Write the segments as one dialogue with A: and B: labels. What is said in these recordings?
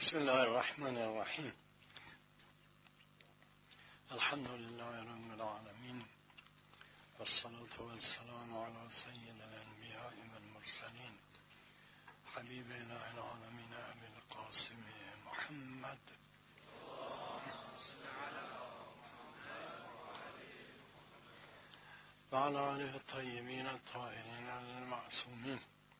A: بسم الله الرحمن الرحیم. الحمد لله رب العالمین والصلاة والسلام على سید الانبیاء والمرسلین حبیب اله العالمین ابی القاسم محمد و علی آله الطیبین الطاهرین المعصومین.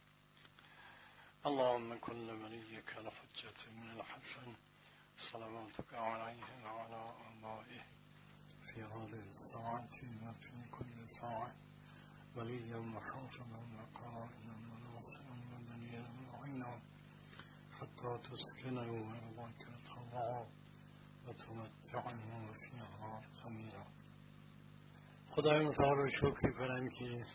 A: اللهم كن لوليك الحجة بن الحسن صلواتك عليه وعلى آبائه في هذه الساعة وفي كل ساعة وليا وحافظا وقائدا وناصرا ودليلا وعينا حتى تسكنه أرضك طوعا وتمتعنه فيها طويلا. خدای متعال رو شکر کنم که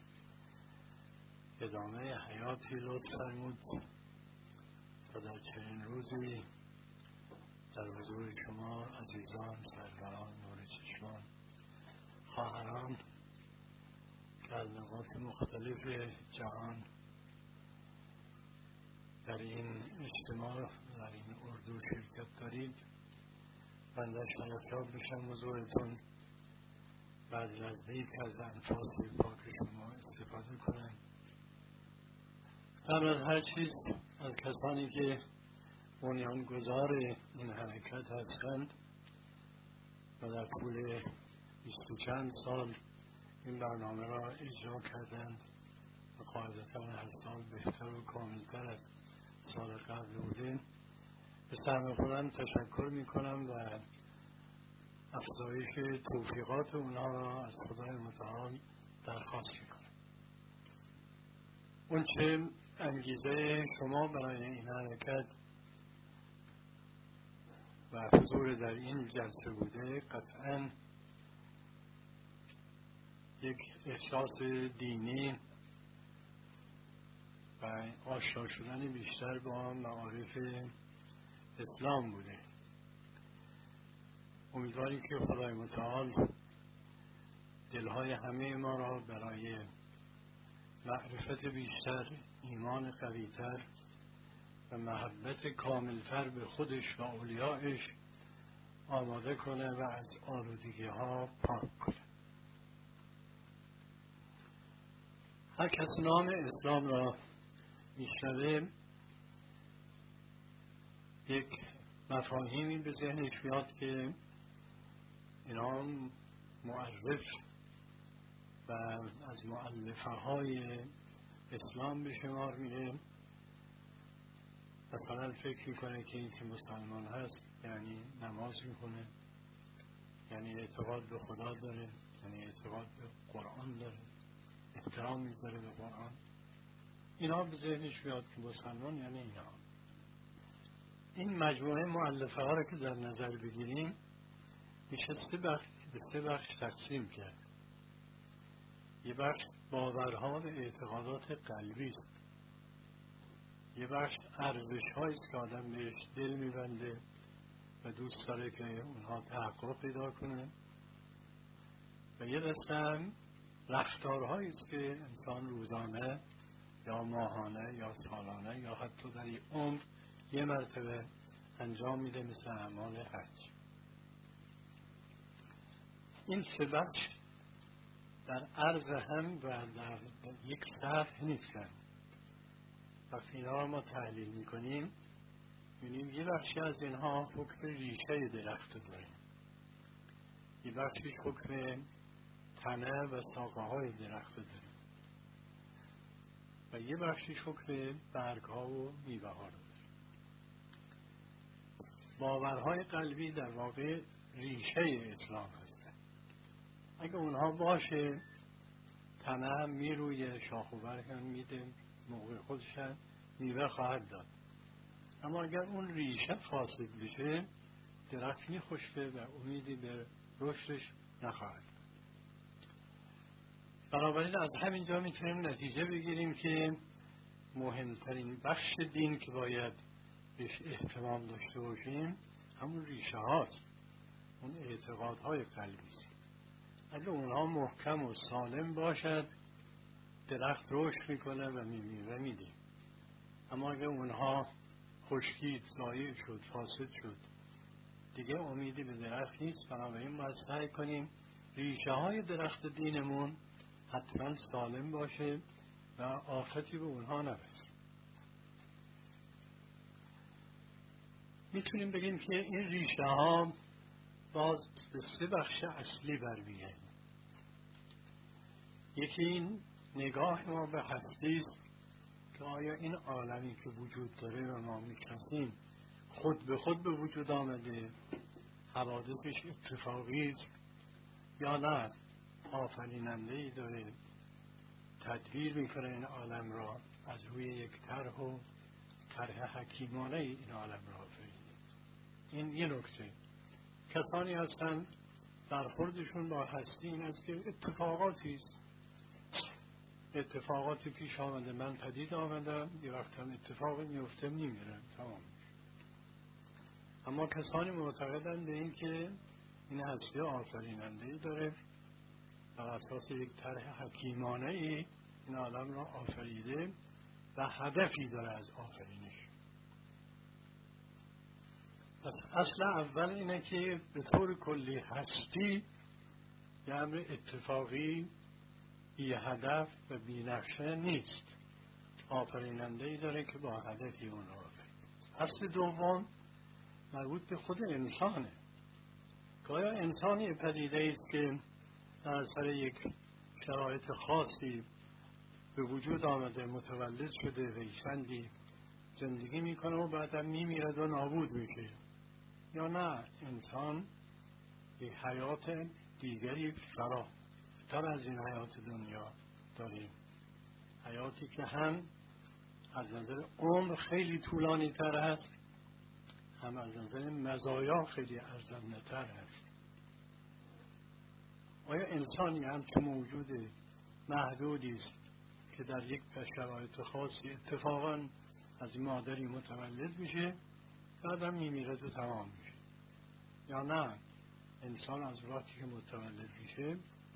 A: ادامه حیاتی لطف فرمود تا در چنین روزی در حضور شما عزیزان، سروران، نور چشمان، خواهران که از نقاط مختلف جهان در این اجتماع در این اردو شرکت دارید، بنده شرفیاب بشم حضورتون بعد نزدیک از انفاس پاک شما استفاده کنم. قبل از هر چیز از کسانی که بنیانگذار این حرکت هستند و در طول 20 چند سال این برنامه را اجرا کردند و قاعدتا هر سال بهتر و کاملتر از سال قبل بوده، به سهم خودم تشکر می کنم و افزایش توفیقات اونها را از خدای متعال درخواست می کنم. اون چه انگیزه شما برای این حرکت و حضور در این جلسه بوده، قطعاً یک احساس دینی و آشنا شدن بیشتر با معارف اسلام بوده. امیدواریم که خدای متعال دلهای همه ما را برای معرفت بیشتر، ایمان قویتر و محبت کاملتر به خودش و اولیائش آماده کنه و از آلودگی ها پاک کنه. هر کس نام اسلام را میشنوه یک مفاهیمی به ذهنش میاد که اینا معرف و از مؤلفه های اسلام به شمار میره. مثلا فکر میکنه که این که مسلمان هست یعنی نماز میکنه، یعنی اعتقاد به خدا داره، یعنی اعتقاد به قرآن داره، احترام میذاره به قرآن. اینا به ذهنش میاد که مسلمان یعنی اینا. این مجموعه مؤلفه ها رو که در نظر بگیریم میشه به سه بخش تقسیم کرد. یه بخش باورها و اعتقادات قلبی است، یه بخش ارزش هاییست که آدم بهش دل میبنده و دوست داره که اونها تحقق پیدا کنه، و یه دسته هم رفتارهاییست که انسان روزانه یا ماهانه یا سالانه یا حتی در یک عمر یه مرتبه انجام میده، مثل اعمال حج. این سه بخش در عرض هم و در یک سطح نیستن. وقتی اینها ما تحلیل میکنیم می‌بینیم یه بخشی از اینها حکم ریشه درخت داریم، یه بخشی حکم تنه و ساقه های درخت داریم و یه بخشی حکم برگ ها و میوه ها داریم. باورهای قلبی در واقع ریشه اسلام هستند. اگه اونها باشه تنه هم میرویه، شاخ و برگ هم میده، موقع خودش هم میوه خواهد داد. اما اگر اون ریشه فاسد بشه درخت میخشکه و امیدی به رشدش نخواهد. بنابراین از همینجا میتونیم نتیجه بگیریم که مهمترین بخش دین که باید بهش اهتمام داشته باشیم همون ریشه هاست، اون اعتقادهای قلبی است. اگه اونها محکم و سالم باشد درخت رشد میکنه و میوه میده. اما اگه اونها خشکید، ضایع شد، فاسد شد، دیگه امیدی به درخت نیست. بنابراین باید سعی کنیم ریشه های درخت دینمون حتما سالم باشه و آفتی به اونها نرسه. میتونیم بگیم که این ریشه ها باز به 3 بخش اصلی برمیگردن. یکی این نگاه ما به هستی است که آیا این عالمی که وجود داره و ما میشناسیم خود به خود به وجود آمده، حوادثش اتفاقی است، یا نه آفریننده ای داره تدبیر میکنه این عالم را، از روی یک طرح حکیمانه این عالم را آفریده. این یه نکته. کسانی هستند برخوردشون با هستی این است که اتفاقاتی است، اتفاقاتی پیش آمده، من پدید آمدم، یه وقت هم اتفاقی میفته میمیرم، تمام. اما کسانی معتقدند به این که این هستی آفریننده‌ای داره، بر اساس یک طرح حکیمانه ای این عالم را آفریده و هدفی داره از آفرینش. پس اصل اول اینه که به طور کلی هستی یه امر اتفاقی، بی هدف و بی نقشه نیست، آفریننده‌ای داره که با هدفی اون را آفرید. اصل دوم مربوط به خود انسانه که آیا انسانی پدیده است که در اثر یک شرایط خاصی به وجود آمده، متولد شده و چندی زندگی میکنه و بعدم میمیرد و نابود میشه، یا نه انسان یک حیات دیگری فراتر از این حیات دنیا داریم، حیاتی که هم از نظر عمر خیلی طولانی تر است، هم از نظر مزایا خیلی ارزنده تر است. آیا انسانی هم که موجود محدودی است که در یک شرایط خاصی اتفاقا از مادری متولد میشه بعدم میمیره و تمام میشه، یا نه انسان از وقتی که متولد میشه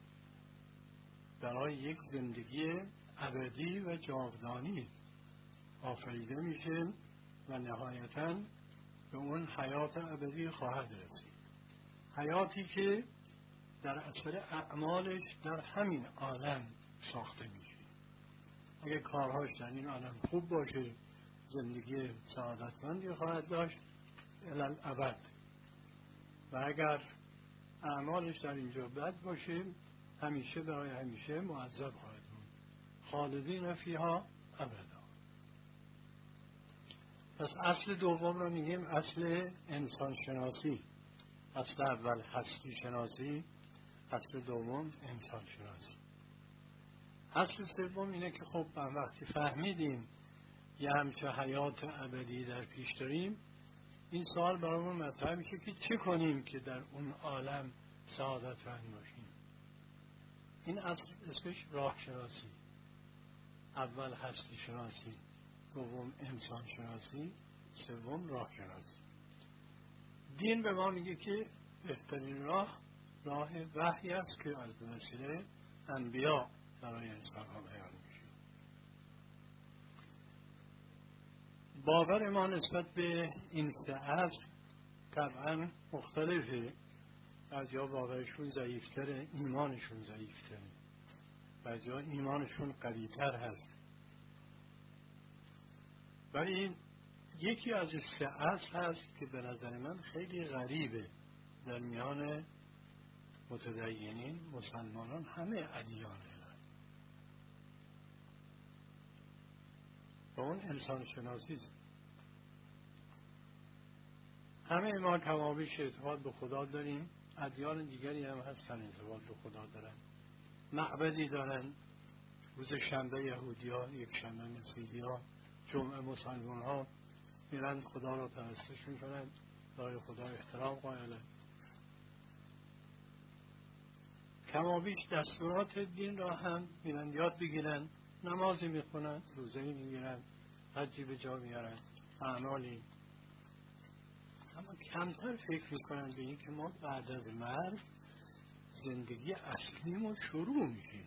A: برای یک زندگی ابدی و جاودانی آفریده میشه و نهایتاً به اون حیات ابدی خواهد رسید، حیاتی که در اثر اعمالش در همین عالم ساخته میشه. اگه کارهاش در این عالم خوب باشه زندگی سعادتمندی خواهد داشت الالابد، و اگر اعمالش در اینجا بد باشه همیشه برای همیشه معذب خواهد بود، خالدین فیها ابدا. پس اصل دوم رو میگیم اصل انسان شناسی. اصل اول هستی شناسی، اصل دوم انسان شناسی. اصل سوم اینه که خب وقتی فهمیدیم یه همچه حیات ابدی در پیش داریم، این سوال برامون مطرح میشه که چه کنیم که در اون عالم سعادتمند باشیم. این اصل اسمش راه شناسی. اول هستی شناسی، دوم انسان شناسی، سوم راه شناسی. دین به ما میگه که بهترین راه وحی است که از وسیله انبیا برای انسان ها بیان میشه. باور ما نسبت به این 3 اصل طبعا مختلفه. بعضیا باورشون ضعیفتره، ایمانشون ضعیفتره، بعضیا ایمانشون قوی‌تر هست. ولی یکی از 3 اصل هست که به نظر من خیلی غریبه در میان متدینین، مسلمانان، همه ادیان و اون انسان شناسی است. همه ما کمابیش اعتقاد به خدا داریم، ادیان دیگری هم هستن اعتقاد به خدا دارن، معبدی دارن، روز شنبه یهودی‌ها، یک شنبه مسیحی‌ها، جمعه مسلمان‌ها میرن خدا را پرستش میکنن، برای خدا احترام قائلن. کمابیش دستورات دین را هم میرن یاد بگیرن، نمازی میخونن، روزه‌ای میگیرن، حجی به جا میارن، اعمالی. اما کمتر فکر میکنن به این که ما بعد از مرگ زندگی اصلیمون شروع میشیم.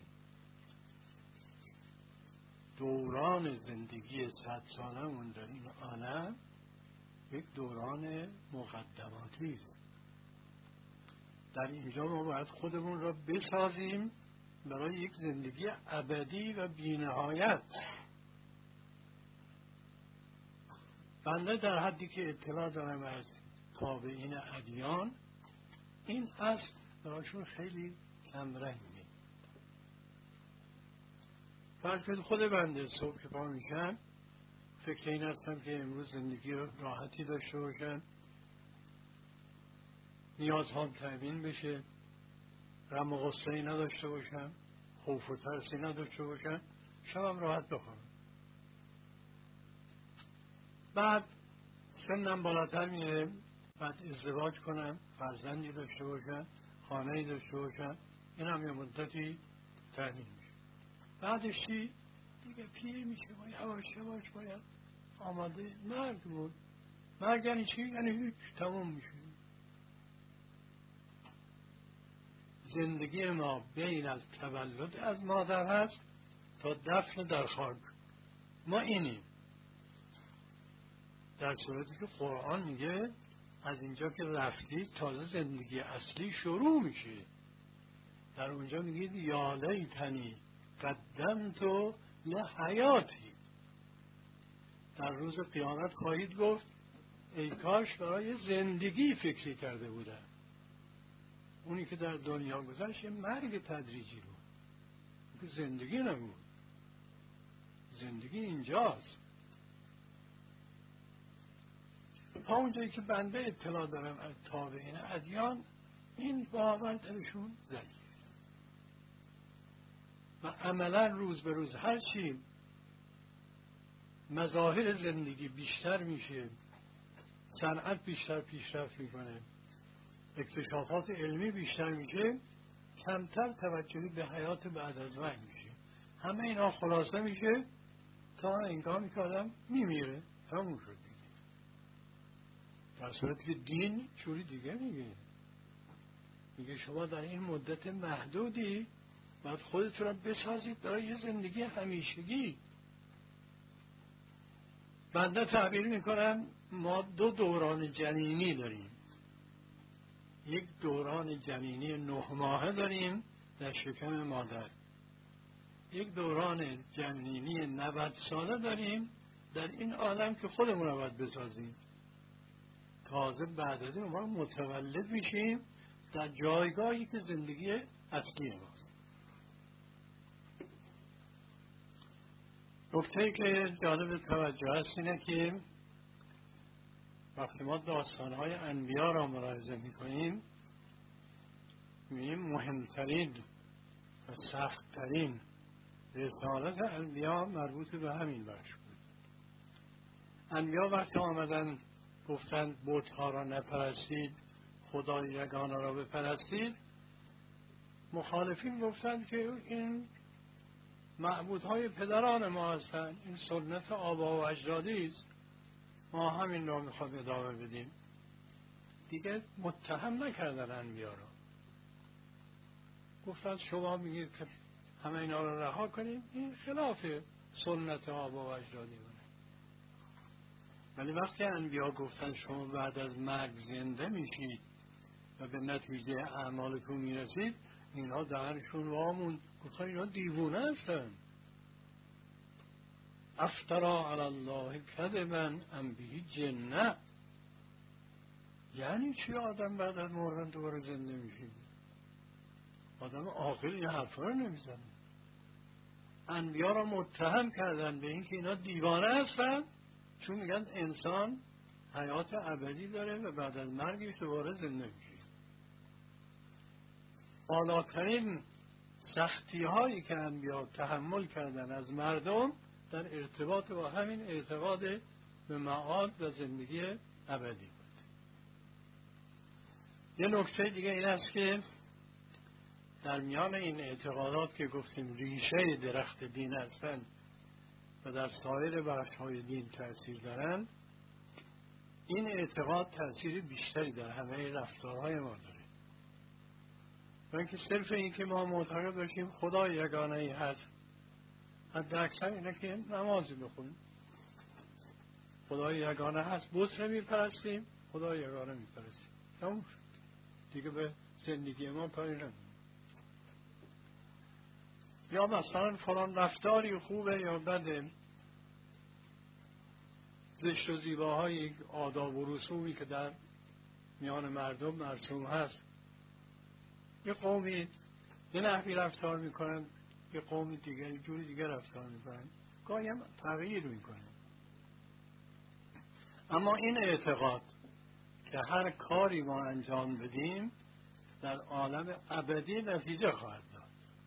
A: دوران زندگی 100 سالمون در این عالم یک دوران مقدماتی است. در اینجا ما باید خودمون را بسازیم برای یک زندگی ابدی و بی‌نهایت. بنده در حدی که اطلاع دارم از تابعین ادیان، این اصل براشون خیلی کمرنگه. فرض کنید خود بنده صبح که پا میشم فکر این هستم که امروز زندگی راحتی داشته باشم، نیازهام تأمین بشه، غم و غصه‌ای نداشته باشم، خوف و ترسی نداشته باشم، شبم راحت بخوابم. بعد سنم بالاتر میره، بعد ازدواج کنم، فرزندی داشته باشم، خانه‌ای داشته باشم، این هم یه مدتی تأمین میشه. بعدش چی؟ دیگه پیر میشه و یواش یواش باید آماده مرگ بود. مرگ یعنی چی؟ یعنی هیچ، تموم میشه. زندگی ما بین از تولد از مادر هست تا دفن در خاک. ما اینیم. در صورتی که قرآن میگه از اینجا که رفتید تازه زندگی اصلی شروع میشه. در اونجا میگید یا لیتنی قدمت لحیاتی. در روز قیامت خواهید گفت ای کاش برای زندگی فکری کرده بودم. اونی که در دنیا گذشت مرگ تدریجی بود، که زندگی نبود. زندگی اینجاست. تا اونجایی که بنده اطلاع دارم از تابعین ادیان، این باور درشون ضعیف و عملا روز به روز هرچی مظاهر زندگی بیشتر میشه، صنعت بیشتر پیشرفت میکنه، اکتشافات علمی بیشتر میشه، کمتر توجهی به حیات بعد از مرگ میشه. همه اینا خلاصه میشه تا هنگامی که آدم میمیره، تموم شد دیگه. در صورتی که دین چوری دیگه میگه شما در این مدت محدودی باید خودتون را بسازید برای یه زندگی همیشگی. بنده تعبیر میکنم ما 2 دوران جنینی داریم. یک دوران جنینی 9 ماهه داریم در شکم مادر. یک دوران جنینی 90 ساله داریم در این عالم که خودمون رو باید بسازیم. تازه بعد از این ما متولد میشیم در جایگاهی که زندگی اصلی ماست. نکته‌ای که جالب توجه است اینه که وقتی ما داستان‌های انبیا را ملاحظه می‌کنیم می‌بینیم مهمترین و سخت‌ترین رسالت انبیا مربوط به همین بخش بود. انبیا وقتی آمدن گفتند بت‌ها را نپرستید، خدای یگانه را بپرستید، مخالفین گفتند که این معبودهای پدران ما هستند، این سنت آبا و اجدادی است، ما همین را میخوایم ادامه بدیم. دیگه متهم نکردن انبیا را، گفتند شما میگید که همه اینا را رها کنیم، این خلاف سنت آبا و اجدادی بوده. ولی وقتی انبیا گفتند شما بعد از مرگ زنده میشید و به نتیجه اعمالتون میرسید، اینا دهنشون وامون، گفتن اینا دیوونه هستن. افترا علی الله کذبا ام به جنه. یعنی چی آدم بعد از مردن دوباره زنده میشه؟ آدم عاقل این حرفا رو نمیزنه. انبیا را متهم کردن به اینکه اینا دیوانه هستن، چون میگن انسان حیات ابدی داره و بعد از مرگش دوباره زنده میشه. بالاترین سختی هایی که انبیا تحمل کردن از مردم در ارتباط با همین اعتقاد به معاد و زندگی ابدی بود. یه نکته دیگه این است که در میان این اعتقادات که گفتیم ریشه درخت دین هستند و در سایر بخش‌های دین تأثیر دارند، این اعتقاد تأثیر بیشتری در همه رفتارهای ما داره. و اینکه صرف این که ما معتقد باشیم خدا یگانه ای هست، حد اکثر اینه که نمازی بخونیم، خدای یگانه هست، بت نمیپرستیم، خدای یگانه میپرستیم، تموم شد دیگه. به زندگی ما کاری نداریم. یا مثلا فلان رفتاری خوبه یا بده، زشت و زیباهای آداب و رسومی که در میان مردم مرسوم هست، یه قومی یه نحوی رفتار میکنن، یه قوم دیگه یه جوری دیگه رفتار میکنن، گاهی هم تغییر میکنن. اما این اعتقاد که هر کاری ما انجام بدیم در عالم ابدی نتیجه خواهد داد،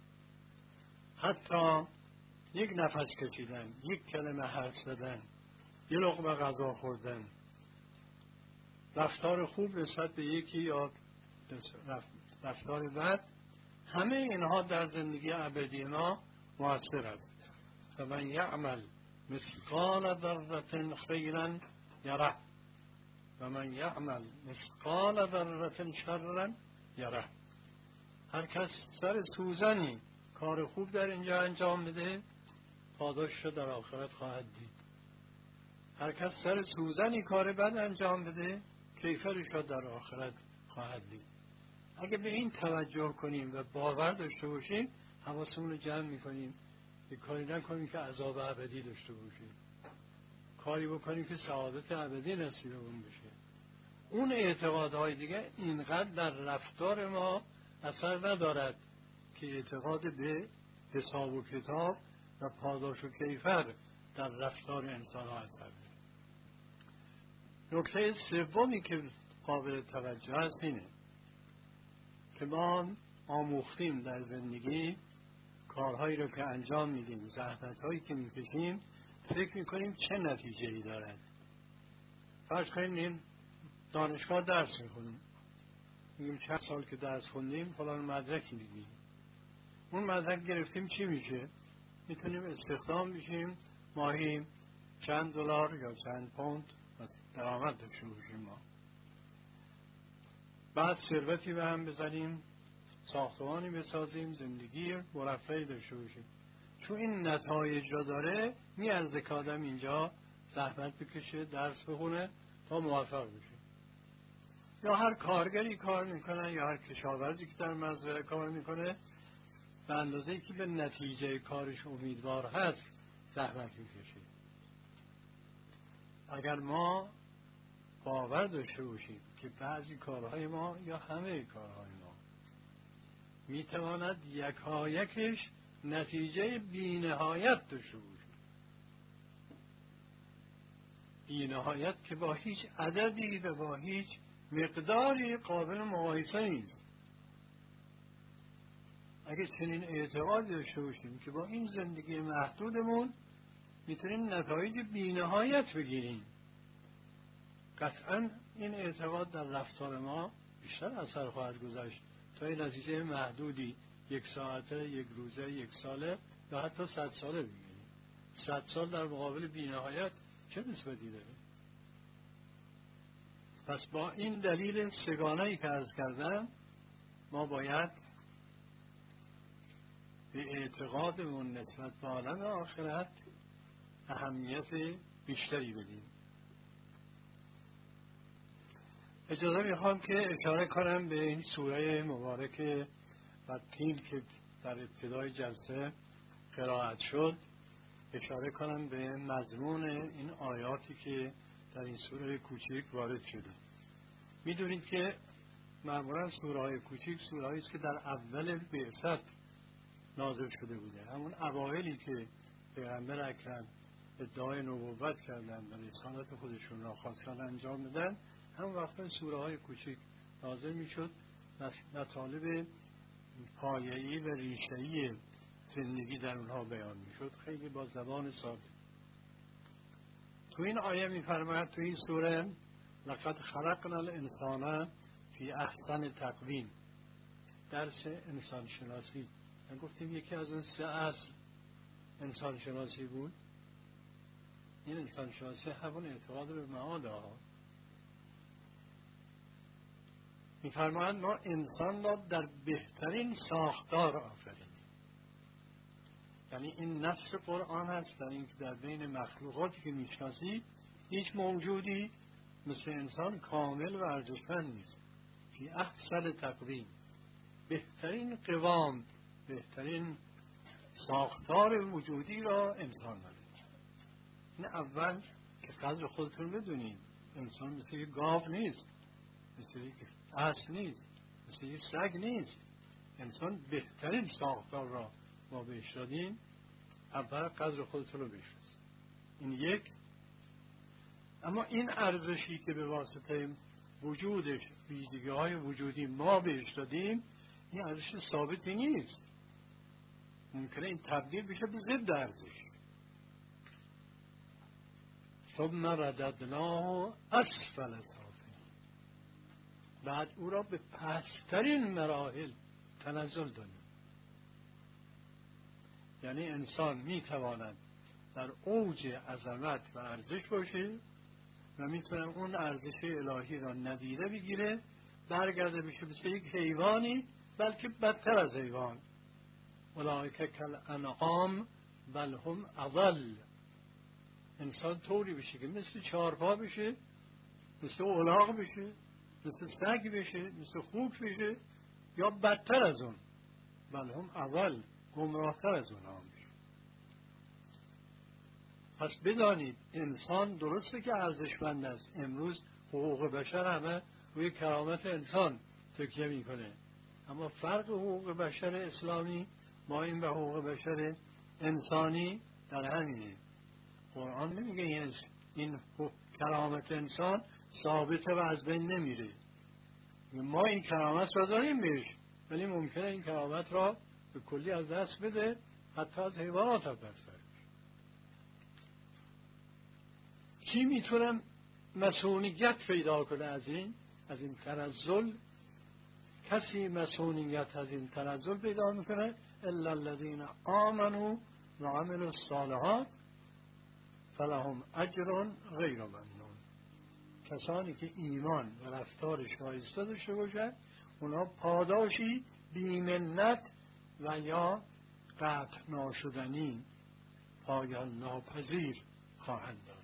A: حتی یک نفس کشیدن، یک کلمه حرف زدن، یه لقمه غذا خوردن، رفتار خوب نسبت به یکی یا رفتار بد، همه اینها در زندگی ابدی ما مؤثر است. فمن یعمل مثقال ذره خیرا یره و من یعمل مثقال ذره شرا یره. هر کس سر سوزنی کار خوب در اینجا انجام بده، پاداشش در آخرت خواهد دید. هر کس سر سوزنی کار بد انجام بده، کیفرش در آخرت خواهد دید. اگه به این توجه کنیم و باور داشته باشیم، حواسمون رو جمع میکنیم، یه کاری نکنیم که عذاب ابدی داشته باشیم، کاری بکنیم که سعادت ابدی نصیبمون بشه. اون اعتقادهای دیگه اینقدر در رفتار ما اثر ندارد که اعتقاد به حساب و کتاب و پاداش و کیفر در رفتار انسان ها اثر داره. نکته سومی که قابل توجه است اینه که ما آموختیم در زندگی کارهایی رو که انجام میدیم، زحمتهایی که میکشیم، فکر میکنیم چه نتیجه‌ای دارد. فرض کنیم دانشگاه درس میخونیم، میگیم چند سال که درس خوندیم فلان مدرکی میگیریم. اون مدرک گرفتیم چی میشه؟ میتونیم استخدام بشیم، ماهی چند دلار یا چند پوند درآمد داشته باشیم ما. بعد ثروتی به هم بزنیم، ساختمانی بسازیم، زندگی مرفهی داشته باشیم. چون این نتایج را داره، میارزه که آدم اینجا زحمت بکشه، درس بخونه تا موفق بشه. یا هر کارگری کار میکنه، یا هر کشاورزی که در مزرعه کار میکنه، به اندازه‌ای که به نتیجه کارش امیدوار هست زحمت میکشه. اگر ما باور داشته باشیم که بعضی کارهای ما یا همه کارهای ما میتواند یکایکش نتیجه بی‌نهایت داشته باشه، بی‌نهایت که با هیچ عددی و با هیچ مقداری قابل مقایسه نیست، اگه چنین اعتقاد داشته باشیم که با این زندگی محدودمون میتونیم نتایج بی‌نهایت بگیریم، قطعا این اعتقاد در رفتار ما بیشتر اثر خواهد گذاشت تا این نتیجه محدودی 1 ساعته، 1 روزه، 1 ساله یا حتی 100 ساله بگیریم. 100 سال در مقابل بی‌نهایت چه نسبتی داره؟ پس با این دلیل سگانه‌ای که عرض کردم، ما باید به اعتقادمون نسبت به عالم آخرت اهمیت بیشتری بدیم. اجازه میخوام که اشاره کنم به این سوره مبارک والتین که در ابتدای جلسه قرائت شد، اشاره کنم به مضمون این آیاتی که در این سوره کوچک وارد شده. میدونید که معمولا سوره های کوچک سوره هایی است که در اول بعثت نازل شده بوده، همون اوایلی که پیغمبر اکرم ادعای نبوت کردن و رسالت خودشون را خواستن انجام بدن، هم وقتا سوره های کوچک نازل می شد، مطالب پایه‌ای و ریشه‌ای زندگی در اونها بیان می شد، خیلی با زبان ساده. تو این آیه می فرماید تو این سوره لقد خلقنا الانسان فی احسن تقویم، درس انسان شناسی. من گفتیم یکی از اون 3 اصل انسان شناسی بود. این انسان شناسی همون اعتقاد به معاد ها. می‌فرمایند ما انسان را در بهترین ساختار آفریدیم. یعنی این نص قرآن هست در این که در بین مخلوقاتی که میشناسی هیچ موجودی مثل انسان کامل و ارزشمند نیست. فی احسن تقویم، بهترین قوام، بهترین ساختار وجودی را انسان داره. این اول که قدر خودتون بدونید، انسان مثل یک گاو نیست، مثل یک اسب نیست، مثل یک سگ نیست. انسان بهترین ساختار را ما بهش دادیم. اول قدر خودتون رو بشناسید. این یک. اما این ارزشی که به واسطه وجودش، ویژگی‌های وجودی ما بهش دادیم، این ارزش ثابتی نیست. ممکنه این تبدیل بشه به ضد ارزش. ثم رددناه اسفل سافلین، بعد او را به پسترین مراحل تنزل دادیم. یعنی انسان میتواند در اوج عظمت و ارزش باشه و میتونه اون ارزش الهی را ندیده بگیره، برگرده بشه مثل یک حیوانی، بلکه بدتر از حیوان. اولئک کالانعام بل هم اضل. انسان طوری بشه که مثل چهارپا بشه، مثل الاغ بشه، مثل سگ بشه، مثل خوک بشه، یا بدتر از اون، بل هم اضل، گمراهتر از اون هم بشه. پس بدانید انسان درسته که ارزشمند است. امروز حقوق بشر همه روی کرامت انسان تکیه میکنه، اما فرق حقوق بشر اسلامی با این به حقوق بشر انسانی در همینه. قرآن نمیگه این کرامت انسان ثابته و از بین نمیره. ما این کرامت را داریم بهش، ولی ممکنه این کرامت را به کلی از دست بده، حتی از حیوانات هم دست بده. کی میتونه مسئولیت پیدا کنه از این تنزل؟ کسی مسئولیت از این تنزل پیدا میکنه الا الذین آمنوا و عملوا الصالحات فلهم اجر غیر ممنون. کسانی که ایمان و رفتار شایسته داشته باشند، اونا پاداشی بی‌منت و یا قطع ناشدنی، پایان ناپذیر خواهند داشت.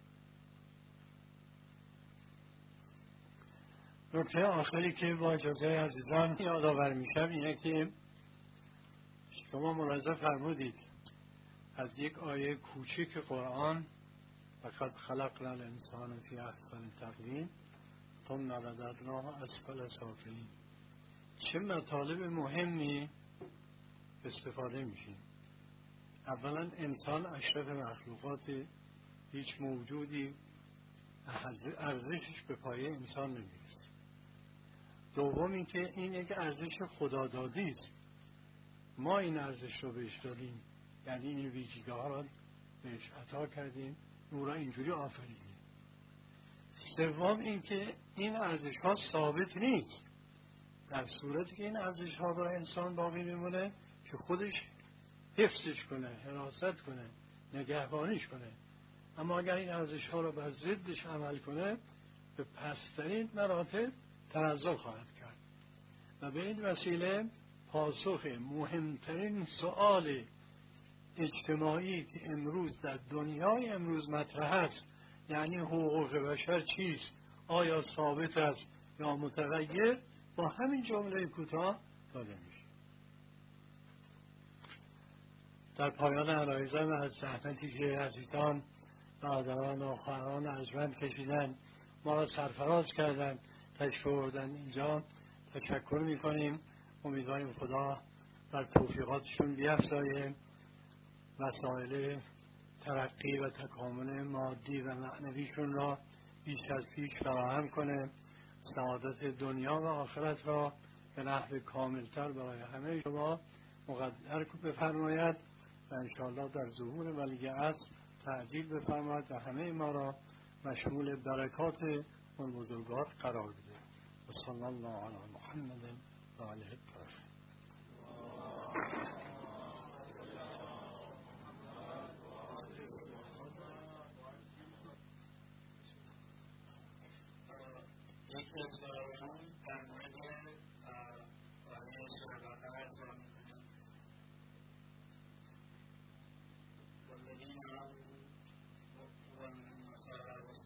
A: نکته آخری که با اجازه عزیزان یادآور میشم اینه که شما ملاحظه فرمودید از یک آیه کوچک قرآن، لقد خلقنا الانسان فی احسن تقویم ثم رددناه اسفل سافلین، چه مطالب مهمی استفاده میشیم. اولا انسان اشرف مخلوقات، هیچ موجودی ارزشش به پایه انسان نمیرسه. دوم اینکه این یک ارزش خدادادی است، ما این ارزش رو بهش دادیم، یعنی این ویژگی‌ها رو بهش عطا کردیم، او را اینجوری آفریدیم. سوم اینکه این ارزش‌ها ثابت نیست. در صورتی که این ارزش‌ها را انسان باقی میمونه که خودش حفظش کنه، حراست کنه، نگهبانیش کنه. اما اگر این ارزش‌ها را بر ضدش عمل کنه، به پسترین مراتب تنزل خواهد کرد و به این وسیله پاسخ مهمترین سؤال اجتماعی که امروز در دنیای امروز مطرح است، یعنی حقوق بشر چیست، آیا ثابت است یا متغیر، با همین جمله کوتاه داده میشه. در پایان عرایضم از زحمتی که عزیزان برادران و خواهران ارجمند کشیدن، ما را سرفراز کردند، تشریف آوردن اینجا، تشکر میکنیم. امیدواریم خدا بر توفیقاتشون بیفزایه، وسایل ترقی و تکامل مادی و معنویشون را بیش از پیش فراهم کنه، سعادت دنیا و آخرت را به نحو کاملتر برای همه شما مقدر بفرماید و انشاءالله در ظهور ولی عصر تعجیل بفرماید و همه ما را مشمول برکات اون بزرگوار قرار بده. و صلی الله علی محمد و آله الطاهرین. یکی از سوالان در مورد آیه سوره بقره سوال می‌کنه والذین آمنوا والنصارى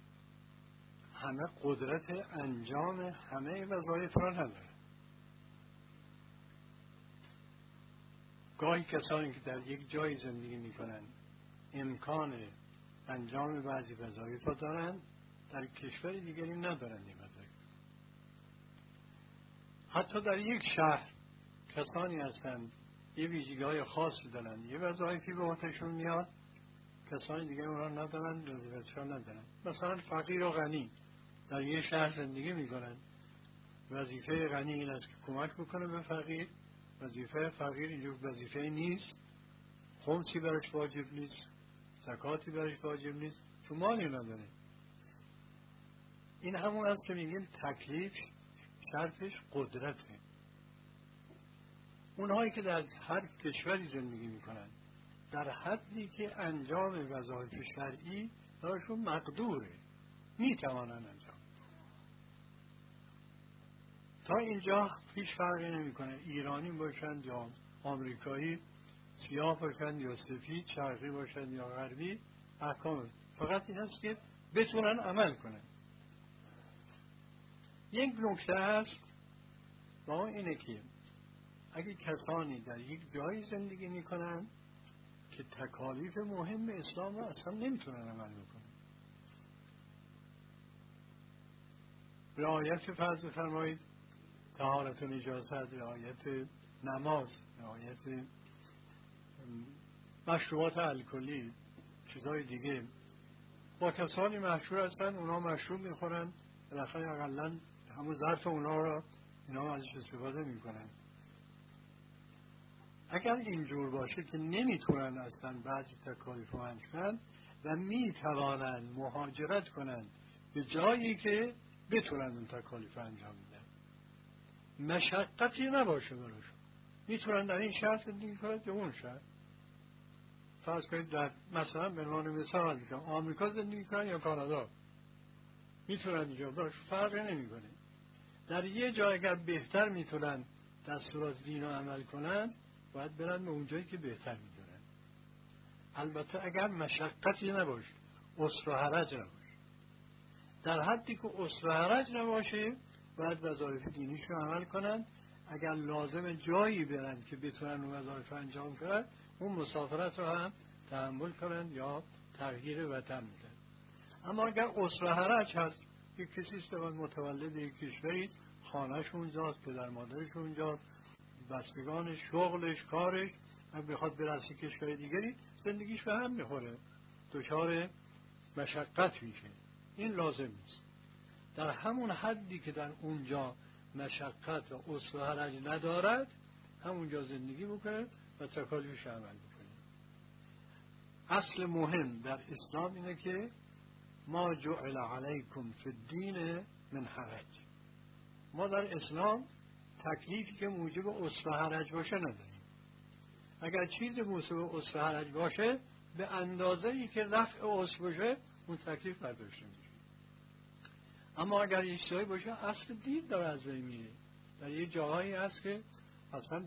A: همه قدرت انجام همه وظایف را نداره. گاهی کسانی که در یک جای زندگی میکنن امکان انجام بعضی وظایف را دارن، در کشور دیگری ندارن این وظایف. حتی در یک شهر کسانی هستند یه ویژگی‌های خاصی دارن، یه وظایفی به عهده‌شون میاد، کسانی دیگه اونها ندارن، وظیفه‌شون ندارن. مثلا فقیر و غنی در یه شهر زندگی میکنن، وظیفه غنی این است که کمک بکنه به فقیر، وظیفه فقیر اینجور وظیفه نیست، خمسی برش واجب نیست، زکاتی برش واجب نیست، چون مالی نداره. این همون است که میگیم تکلیف شرطش قدرته. اونهایی که در هر کشوری زندگی میکنن در حدی که انجام وظایف شرعی براشون مقدوره، میتوانن انجام. تا اینجا هیچ فرقی نمیکنه ایرانی باشن یا آمریکایی، سیاه باشن یا سفید، شرقی باشن یا غربی، احکام فقط این هست که بتونن عمل کنن. یک نکته هست و اون اینه که اگه کسانی در یک جایی زندگی میکنن که تکالیف مهم اسلام رو اصلا نمیتونن عمل بکنن، رعایت فرض بفرمایید طهارت و نجاست، رعایت نماز، رعایت مشروبات الکلی، چیزهای دیگه، با کسانی مشهور هستن اونا مشروب میخورن، بالاخره اقلا همون ظرف اونا رو اینا ازش استفاده میکنن. اگر اینجور باشه که نمیتونن اصلا بعضی تکالیف رو انجام و میتوانن مهاجرت کنن به جایی که بتونن اون تکالیف انجام بدن، مشقتی نباشه براشون، میتونن در این شهر زندگی کنن یا اون شهر. فرض کنید در مثلا به عنوان مثال میگم آمریکا زندگی کنن یا کانادا، میتونن اینجا، براش فرقی نمیکنه. در یه جای اگر بهتر میتونن دستورات دین رو عمل کنن باید برن به اونجایی که بهتر میدونن. البته اگر مشقتی نباشه، عسر و حرج نباشه. در حدی که عسر و حرج نباشه باید وظایف دینیش رو عمل کنن. اگر لازم جایی برن که بتونن اون وظایف انجام کنن، اون مسافرت رو هم تحمل کنن یا تغییر وطن میدن. اما اگر عسر و حرج هست، یک کسی است متولد یک کشوری، خانه‌ش اونجاست، پدر مادرش اونجاست، بستگان شغلش، کارش، و بخواد برسه کشور دیگری، زندگیش به هم میخوره، دچار مشقت میشه. این لازم نیست. در همون حدی که در اونجا مشقت و عسر و حرج ندارد، همونجا زندگی بکنه و تکالیفش عمل بکنه. اصل مهم در اسلام اینه که ما جعل علیکم فی الدین من حرج. ما در اسلام تکلیفی که موجب عسر و حرج باشه نداریم. اگر چیز موجب عسر و حرج باشه، به اندازه‌ای که رفع عسر باشه اون تکلیف برداشته میشه. اما اگر یه چیزایی باشه اصل دین داره از بین میره. در یه جاهایی هست که اصلا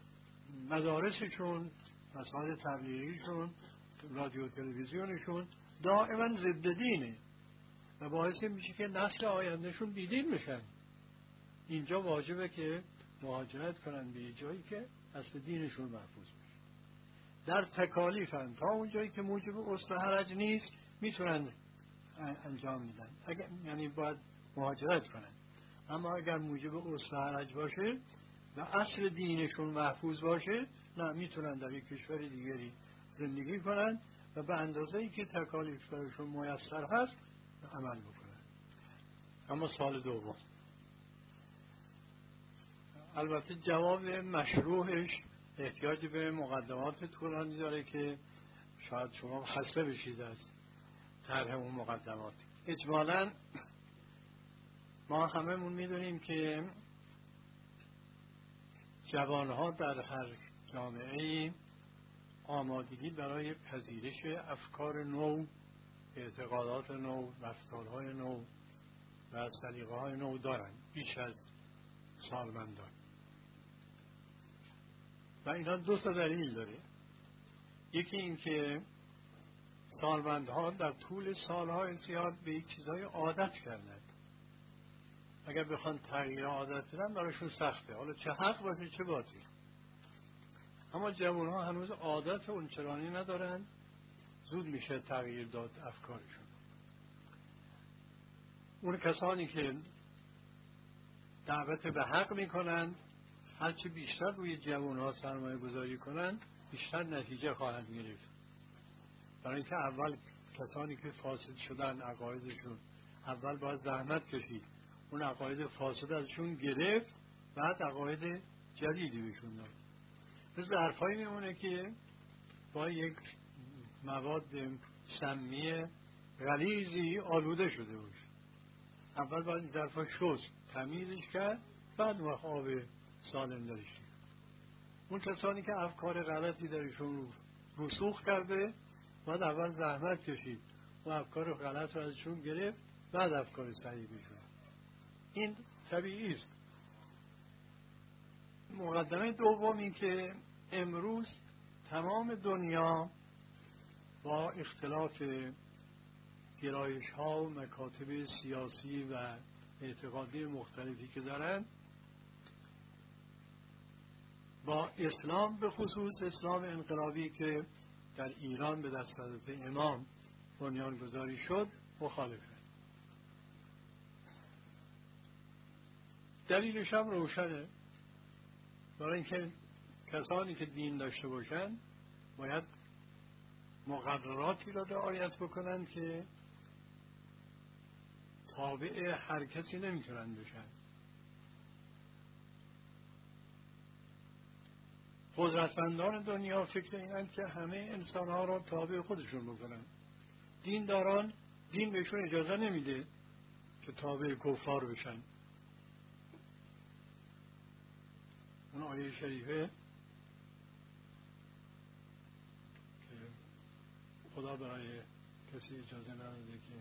A: مدارسشون، مسائل تبلیغیشون، رادیو تلویزیونشون دائما ضد دینه و باعث میشه که نسل آیندهشون بیدین میشن. اینجا واجبه که مهاجرت کنن به یه جایی که اصل دینشون محفوظ بشه. در تکالیف هم تا اون جایی که موجب عسر و حرج نیست میتونن انجام میدن، یعنی باید مهاجرت کنن. اما اگر موجب عسر و حرج باشه و اصل دینشون محفوظ باشه، نه، میتونن در یک کشور دیگری زندگی کنن و به اندازه‌ای که تکالیف براشون میسر هست عمل بکنن. اما سال دوم، البته جواب مشروعش احتیاج به مقدمات طولانی داره که شاید شما خسته بشید از طرح اون مقدمات. اجمالاً ما هممون میدونیم که جوانها در هر جامعه آمادگی برای پذیرش افکار نو، اعتقادات نو، رفتارهای نو و سلیقه‌های نو دارن بیش از سالمندان. و اینا دو تا دلیل داره. یکی این که سالمندها در طول سالهای زیاد به یک چیزهای عادت کردند. اگر بخوان تغییر عادت بدن براشون سخته، حالا چه حق باشه چه باطل. اما جوانها هنوز عادت اونچنانی ندارن، زود میشه تغییر داد افکارشون. اون کسانی که دعوت به حق میکنند هرچی بیشتر روی جوانها سرمایه گذاری کنند بیشتر نتیجه خواهند گرفت. برای اینکه اول کسانی که فاسد شدن عقایدشون اول باید زحمت کشید، اون عقاید فاسد ازشون گرفت، بعد عقاید جدیدی بهشون داد. ظرفایی میمونه که با یک مواد سمی غلیظی آلوده شده باشه. اول باید این ظرفا شست، تمیزش کرد، بعد وقت آب سالم درش دید. اون کسانی که افکار غلطی درشون رسوخ کرده باید اول زحمت کشید و افکار غلط رو ازشون گرفت، بعد افکار صحیح بشون. این طبیعی است. مقدمه دومی که امروز تمام دنیا با اختلاف گرایش ها و مکاتب سیاسی و اعتقادی مختلفی که دارن، با اسلام به خصوص اسلام انقلابی که در ایران به دست حضرت امام بنیانگذاری شد مخالفه. دلیلش هم روشنه. برای اینکه کسانی که دین داشته باشن باید مقرراتی را رعایت بکنن که تابع هر کسی نمیتونن بشن. قدرتمندان دنیا فکر اینند که همه انسانها را تابع خودشون بکنن. دینداران دین بهشون اجازه نمیده که تابع کفار بشن. اون آیه شریفه که خدا برای کسی اجازه نداده که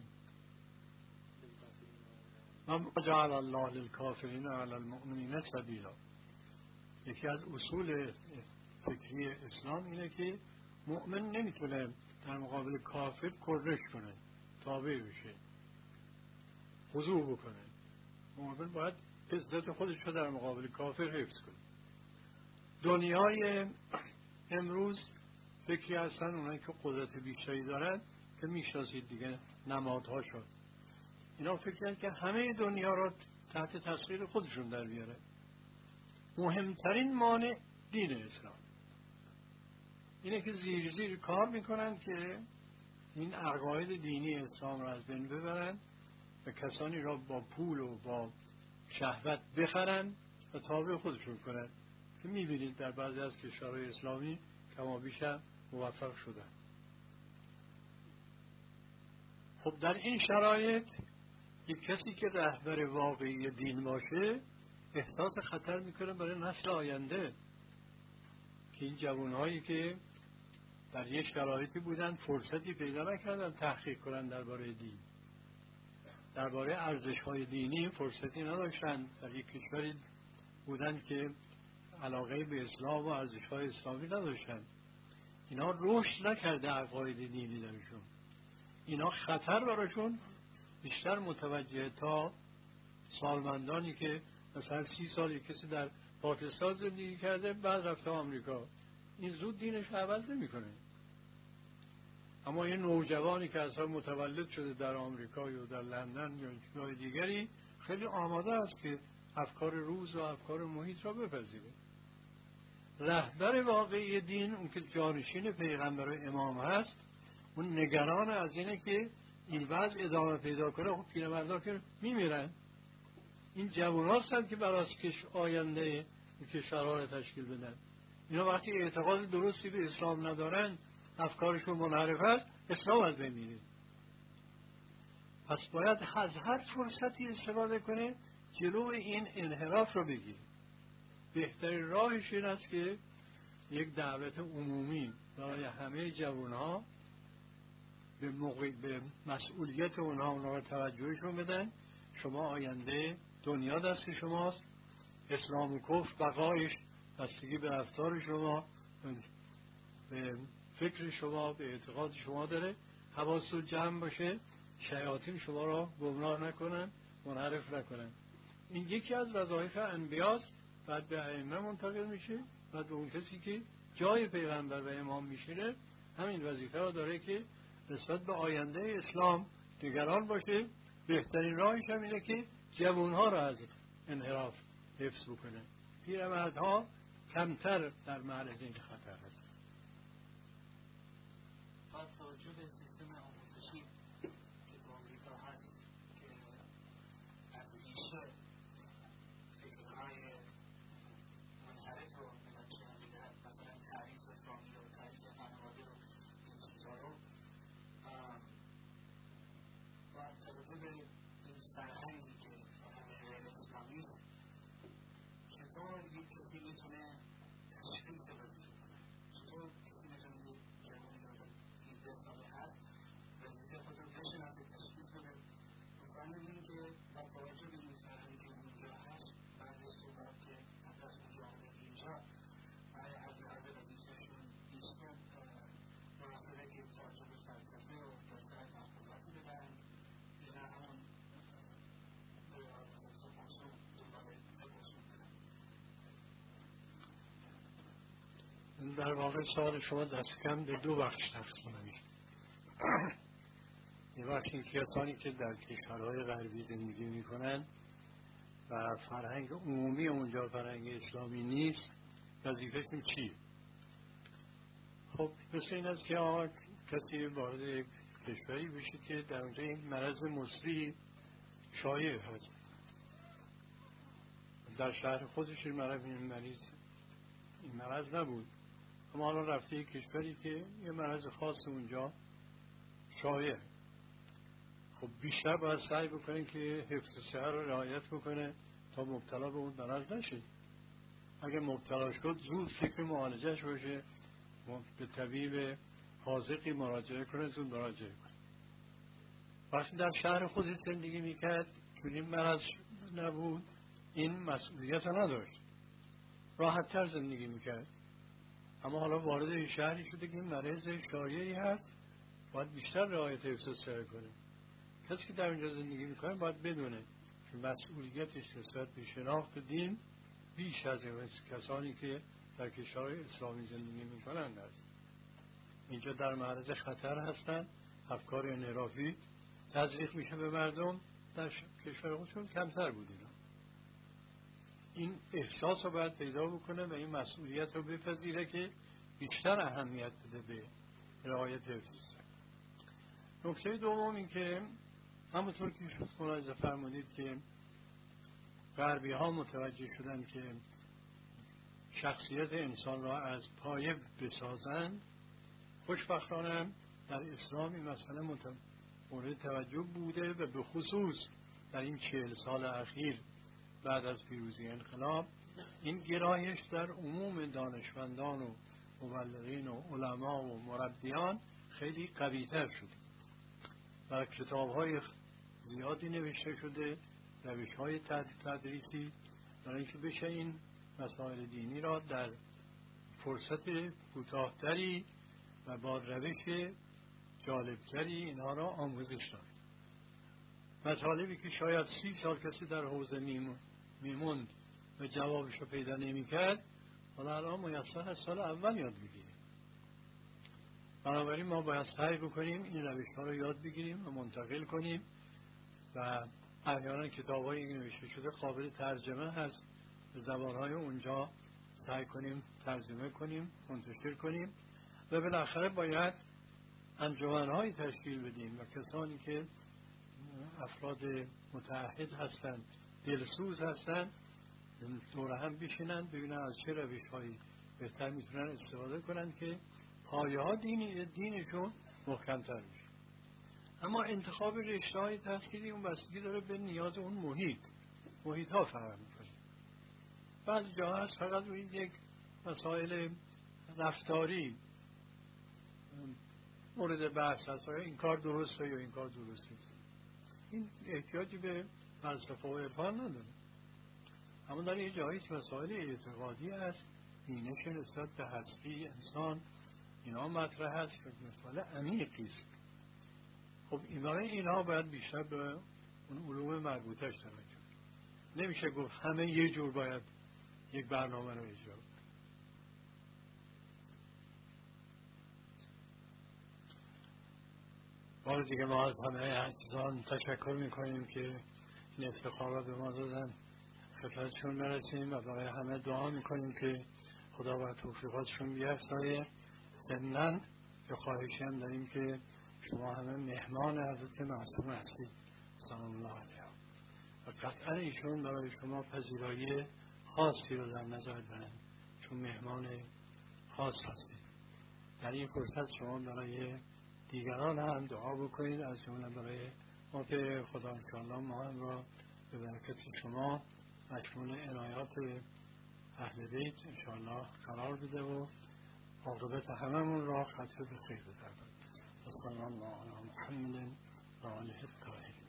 A: ما جعل الله للکافرین علی المؤمنین سبیلا. یکی از اصول فکری اسلام اینه که مؤمن نمیتونه در مقابل کافر کرش کنه، تابع بشه، خضوع بکنه. مؤمن باید عزت خودش رو در مقابل کافر حفظ کنه. دنیای امروز فکری هستن اونایی که قدرت بیشتری دارن که میشناسید دیگه، نمادها شد. اینا فکر کردن که همه دنیا رو تحت تسخیر خودشون در بیاره. مهمترین مانع دین اسلام اینه که زیر زیر کار میکنن که این عقاید دینی اسلام رو از بین ببرن و کسانی را با پول و با شهوت بخرن و تابع خودشون کنن که میبینید در بعضی از کشورهای اسلامی کما بیش موفق شدن. خب در این شرایط یک کسی که رهبر واقعی دین باشه احساس خطر میکنه برای نسل آینده که این جوانهایی که در یک شرایطی بودن فرصتی پیدا نکردن تحقیق کنن درباره دین، درباره ارزش‌های دینی فرصتی نداشتن، در یک کشوری بودن که علاقه به اسلام و ارزش‌های اسلامی نداشتن. اینا رشد نکرده عقاید دینی درشون. اینا خطر براشون بیشتر متوجه تا سالمندانی که مثلا 30 سال کسی در پاکستان زندگی کرده بعد رفته آمریکا. این زود دینش عوض نمی‌کنه. اما این نوجوانی که اصلا متولد شده در آمریکا یا در لندن یا جای دیگری خیلی آماده است که افکار روز و افکار محیط را بپذیره. رهبر واقعی دین اون که جانشین پیغمبر امام هست، اون نگران از اینه که این وضع ادامه پیدا کنه. خب پیرمردا که میمیرن، این جوان هستن که برای آینده کشورها را تشکیل بدن. اینا وقتی اعتقاد درستی به اسلام ندارن، افکارشون منحرف است، اسلام از بین میره. پس باید از هر فرصتی استفاده کنه جلو این انحراف رو بگیره. بهترین راهش این است که یک دعوت عمومی برای همه جوانها به مسئولیت اونها توجهشون بدن. شما آینده دنیا دست شماست، اسلام و کفر بقایش بستگی به رفتار شما، به فکر شما، به اعتقاد شما داره. حواستون جمع باشه، شیاطین شما را گمراه نکنن، منحرف نکنن. این یکی از وظایف انبیاست. بعد به ائمه منتقل میشه، بعد به اون کسی که جای پیغمبر و امام میشینه همین وظیفه را داره که نسبت به آینده اسلام نگران باشه. بهترین راهش هم اینه که جوانها را از انحراف حفظ بکنه. پیرمردها کمتر در معرض این خطر هست.
B: با توجه به سیستم آموزشی که تو آمریکا هست که از ریشه فکرهای منحرف رو به بچه ها میدهد، مثلا تعریف فامیل و تعریف خانواده و این چیزها رو، با توجه به این فرهنگی که فرهنگ غیر اسلامی است، چطور یک کسی میتونه تشخیص وظیفه کنه؟ چطور کسی میتونه یک جوانی رو 18 ساله هست وظیفه خود رو بشناسه، تشخیص بده؟ مثلا می‌بینیم که با توجه به این فرهنگی که اونجا هست، بعضی صحبت که حتی از اونجا آمده اینجا برای عرض وظیفهشون نیستن، مناسبه که توجه به فلسفه و دستان مفهوماتی بدن، اینا همون
A: در واقع سوال شما دست کم به دو بخش تقسیم میشه. یه بخش این کسانی که در کشورهای غربی زندگی میکنن و فرهنگ عمومی اونجا فرهنگ اسلامی نیست، وظیفهشون چیه؟ خب مثل این است که کسی وارد کشوری بشه که در اونجا این مرض مصری شایع هست. در شهر خودش این مرض نبود، اما حالا رفته یک کشوری که یه مرض خاص اونجا شایع. خب بیشتر باید سعی بکنه که حفظ صحت رو رعایت بکنه تا مبتلا به اون مرض نشه. اگر مبتلا شد زود فکر معالجهش باشه، به طبیب حاذقی مراجعه کنه، زود مراجعه کنه. وقتی در شهر خودش زندگی میکرد چون این مرض نبود، این مسئولیت نداشت، راحت‌تر زندگی میکرد. اما حالا وارد این شهری شده که این مرض شایعی هست، باید بیشتر رعایت حفظ صحت کنه. کسی که در اینجا زندگی میکنه باید بدونه که مسئولیتش نسبت به شناخت دین بیش از کسانی که در کشورهای اسلامی زندگی میکنند است. اینجا در معرض خطر هستند، افکار انحرافی تزریق میشه به مردم، در کشور خودشون کمتر بود اینا. این احساس رو باید پیدا بکنه و این مسئولیت رو بپذیره که بیشتر اهمیت بده به رعایت حفظ. نکته دوم این که همونطور که ملاحظه فرمودید که غربی ها متوجه شدن که شخصیت انسان را از پایه بسازند، خوشبختانه در اسلام این مسئله مورد توجه بوده و به خصوص در این 40 سال اخیر بعد از پیروزی انقلاب این گرایش در عموم دانشمندان و مبلغین و علما و مربیان خیلی قوی‌تر شده و کتاب‌های زیادی نوشته شده، روش‌های تدریسی برای اینکه بشه این مسائل دینی را در فرصت کوتاه‌تری و با روش جالبتری اینها را آموزش داد. مطالبی که شاید 30 سال کسی در حوزه میموند و جوابش رو پیدا نمی‌کرد، حالا الان میسر از سال اول یاد بگیریم. بنابراین ما باید سعی بکنیم این روش‌ها رو یاد بگیریم و منتقل کنیم و احیانا کتاب‌های نوشته شده قابل ترجمه هست، به زبان‌های اونجا سعی کنیم ترجمه کنیم، منتشر کنیم و بالاخره باید انجمن‌های تشکیل بدیم و کسانی که افراد متعهد هستند، دلسوز هستند، دور هم بشینند ببینن از چه روش‌هایی بهتر میتونن استفاده کنند که پایه‌ها دینشون محکم‌تر بشه. اما انتخاب رشته‌های تحصیلی اون بستگی داره به نیاز اون محیط‌ها فرق می‌کنه. بعضی جاها هست فقط روی یک مسائل رفتاری مورد بحث هست، این کار درسته یا این کار درست نیست. این احتیاجی به فلسفه و عرفان نداره. اما در یه جایی که مسائل اعتقادی هست، بینش نسبت به هستی انسان، اینا مطرح هست که مسئله عمیقی است خب اینها باید بیشتر به اون علوم مربوطهش توجه کنیم. نمیشه گفت همه یه جور باید یک برنامه رو اجرا کنیم. بار دیگه ما از همه عزیزان تشکر میکنیم که این افتخار را به ما دادن، خدمتشون برسیم و برای همه دعا میکنیم که خدا بر توفیقاتشون بیفزایه. ضمناً که خواهشی هم داریم که شما همه مهمان حضرت معصوم هستید سلام الله علیه و قطعا ایشون برای شما پذیرایی خاصی رو در نظر دارن، چون مهمان خاص هستید. در این فرصت شما برای دیگران هم دعا بکنید، از جمله برای ما که خدا انشاءالله ما هم را به برکت شما مشمول عنایات اهل بیت انشاءالله قرار بده و عاقبت هممون را ختم به خیر بده. و صلی الله علی محمد و آله الطاهرین.